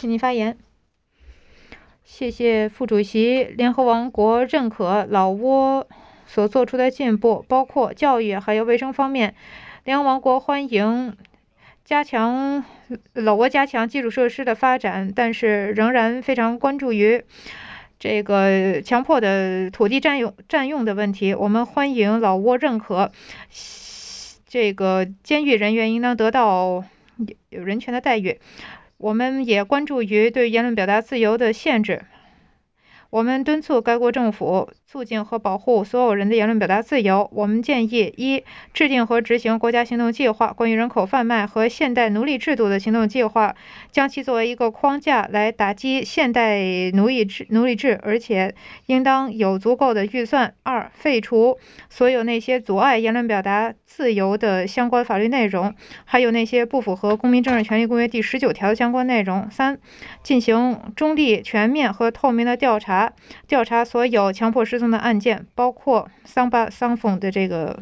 请您发言。谢谢副主席。联合王国认可老挝所做出的进步，包括教育还有卫生方面。联合王国欢迎老挝加强基础设施的发展，但是仍然非常关注于这个强迫的土地占用的问题。我们欢迎老挝认可这个监狱人员应当得到有人权的待遇。我们也关注于对言论表达自由的限制。我们敦促该国政府促进和保护所有人的言论表达自由。我们建议：一、制定和执行国家行动计划，关于人口贩卖和现代奴隶制度的行动计划，将其作为一个框架来打击现代奴隶制，而且应当有足够的预算。二、废除所有那些阻碍言论表达自由的相关法律内容，还有那些不符合《公民政治权利公约》第19条的相关内容。三、进行中立、全面和透明的调查所有强迫失踪的案件，包括桑巴桑凤的这个